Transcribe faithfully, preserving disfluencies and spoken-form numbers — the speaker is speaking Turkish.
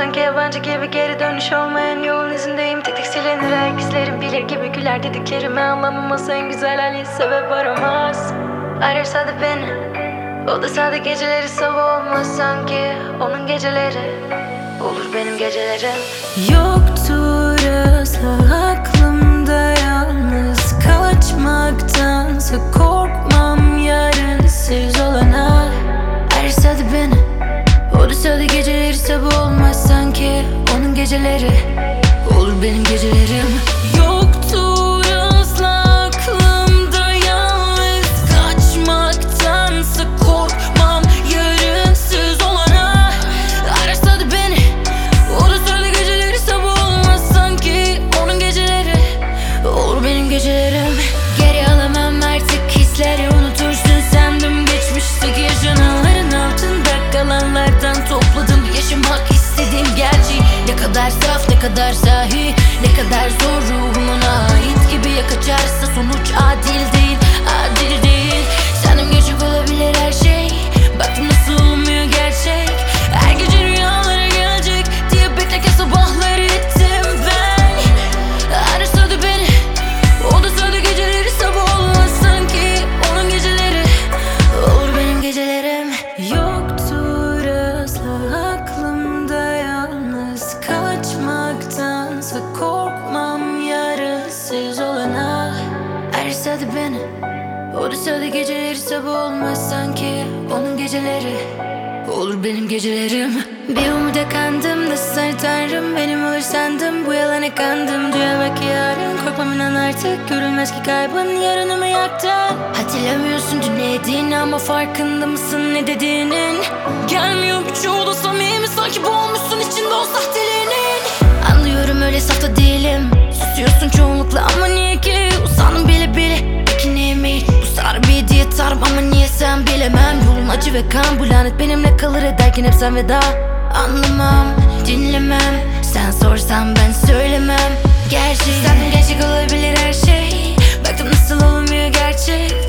sanki yabancı gibi. Geri dönüş olmayan yolun izindeyim. Tek tek silinir ayak izlerim. Bilir gibi güler dediklerimi anlamamaz. En güzel hali sebep aramaz. Ararsa da beni, o da sade geceleri sabah olmaz sanki. Onun geceleri olur benim gecelerim. Yoktur asla aklımda yalnız kaçmaktansa korkmam yarınsız olana. Ararsa da beni, o da sade geceleri sabah olmaz sanki. Onun geceleri olur benim gecelerim. Yoktur asla aklımda yalnız kaçmaktansa korkmam yarınsız olana. Ararsa da beni, o da sade geceleri sabah olmaz sanki. Onun geceleri olur benim gecelerim. Geri alamam artık hisleri, unutursun sandım. Geçmişteki yaşananların altında kalanlardan topladım. Yaşamak istediğim gerçeği, ne kadar saf ne kadar sahi, ne kadar zor ruhumuna ait gibi. Ya kaçarsa sonuç adil değil, adil değil. Sandım gerçek olabilir her şey, baktım nasıl olmuyor gerçek. Her gece rüyalara gelecek diye beklerken sabahları ettim ben. Ararsa da beni, o da söyle geceleri sabah olmaz sanki. Onun geceleri olur benim gecelerim. Yoktur asla aklımda yalnız kaçmaktansa korkmam yarınsız olana. Ararsa da beni, o da söyle geceleri sabah olmaz sanki. Onun geceleri olur benim gecelerim. Bir umuda kandım, nasıl tanrım benim olur sandım. Bu yalana kandım, duya bak yarın. Korkmam inan artık, görülmez ki kaybın yarınımı yaktın. Hatırlamıyorsun dün ne dediğini ama farkında mısın ne dediğinin? Gelmiyor birçoğu da samimi, sanki boğulmuşsun içinde o sahteliğinin. Anlıyorum öyle safta değilim, susuyorsun çoğunlukla ama niye ki? Usandım bile bile, peki neymiş? Bu sarı bir hediye tarım ama niye sen bilemem. Yolun acı ve kan, bu lanet benimle kalır ederken hep sen veda. Anlamam, dinlemem, sen sorsan ben söylemem. Gerçek, sandım gerçek olabilir her şey, baktım nasıl olmuyor gerçek.